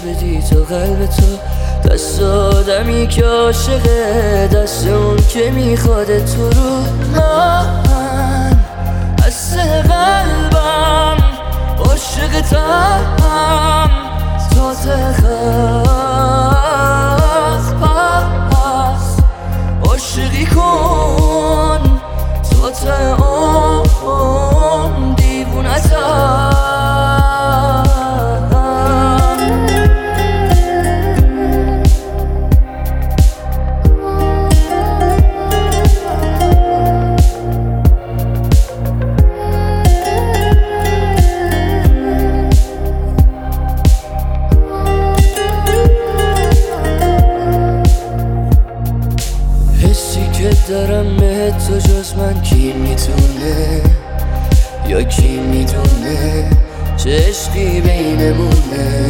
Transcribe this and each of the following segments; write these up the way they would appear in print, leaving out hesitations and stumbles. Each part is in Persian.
بدی تو قلب تو، دست آدمی که عاشقه، دست اون که میخواد تو رو. من از قلبم عاشقتم تا تخت، پس عاشقی کن تا تمام دیوونتم. دارم بهت تو جز من کی میتونه، یا کی میدونه چه عشقی بینمونه.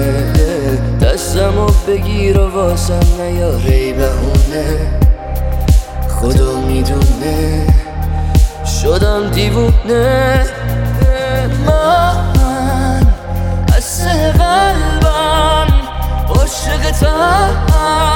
دستمو بگیر و واسم نیاره بهونه، خدا میدونه شدم دیوونه. من از قلبم عاشقتم